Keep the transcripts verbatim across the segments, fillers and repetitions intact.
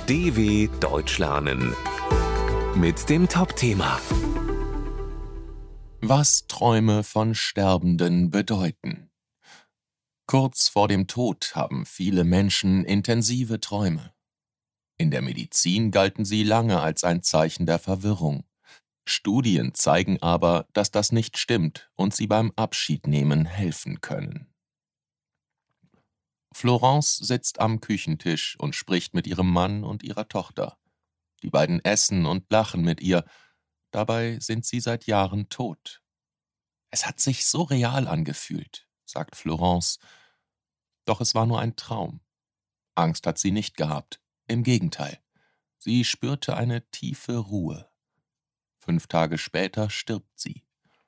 D W Deutsch lernen mit dem Top-Thema: Was Träume von Sterbenden bedeuten. Kurz vor dem Tod haben viele Menschen intensive Träume. In der Medizin galten sie lange als ein Zeichen der Verwirrung. Studien zeigen aber, dass das nicht stimmt und sie beim Abschiednehmen helfen können. Florence sitzt am Küchentisch und spricht mit ihrem Mann und ihrer Tochter. Die beiden essen und lachen mit ihr, dabei sind sie seit Jahren tot. »Es hat sich so real angefühlt«, sagt Florence. Doch es war nur ein Traum. Angst hat sie nicht gehabt, im Gegenteil. Sie spürte eine tiefe Ruhe. Fünf Tage später stirbt sie.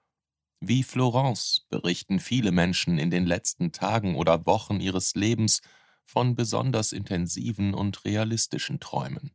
Wie Florence berichten viele Menschen in den letzten Tagen oder Wochen ihres Lebens von besonders intensiven und realistischen Träumen.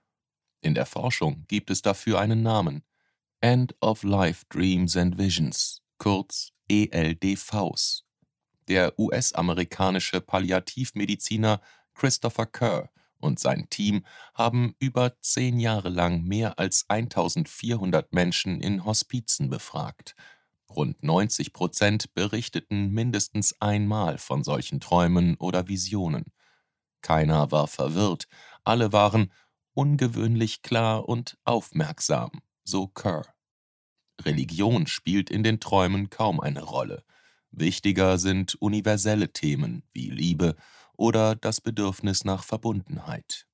In der Forschung gibt es dafür einen Namen: End-of-Life Dreams and Visions, kurz E L D Vs. Der U S-amerikanische Palliativmediziner Christopher Kerr und sein Team haben über zehn Jahre lang mehr als eintausendvierhundert Menschen in Hospizen befragt. Rund neunzig Prozent berichteten mindestens einmal von solchen Träumen oder Visionen. Keiner war verwirrt, alle waren ungewöhnlich klar und aufmerksam, so Kerr. Religion spielt in den Träumen kaum eine Rolle. Wichtiger sind universelle Themen wie Liebe oder das Bedürfnis nach Verbundenheit.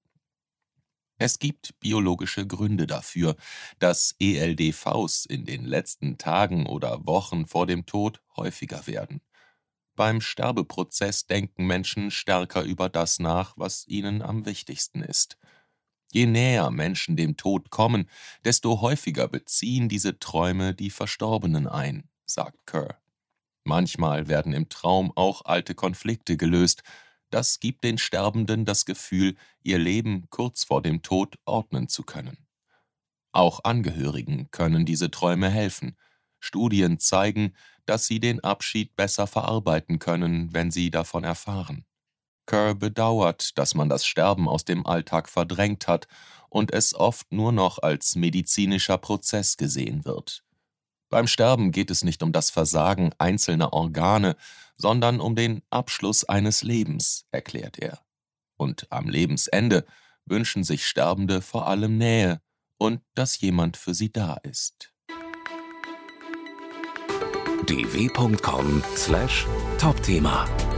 Es gibt biologische Gründe dafür, dass E L D Vs in den letzten Tagen oder Wochen vor dem Tod häufiger werden. Beim Sterbeprozess denken Menschen stärker über das nach, was ihnen am wichtigsten ist. Je näher Menschen dem Tod kommen, desto häufiger beziehen diese Träume die Verstorbenen ein, sagt Kerr. Manchmal werden im Traum auch alte Konflikte gelöst. Das gibt den Sterbenden das Gefühl, ihr Leben kurz vor dem Tod ordnen zu können. Auch Angehörigen können diese Träume helfen. Studien zeigen, dass sie den Abschied besser verarbeiten können, wenn sie davon erfahren. Kerr bedauert, dass man das Sterben aus dem Alltag verdrängt hat und es oft nur noch als medizinischer Prozess gesehen wird. Beim Sterben geht es nicht um das Versagen einzelner Organe, sondern um den Abschluss eines Lebens, erklärt er. Und am Lebensende wünschen sich Sterbende vor allem Nähe und dass jemand für sie da ist. d w punkt com slash Top-Thema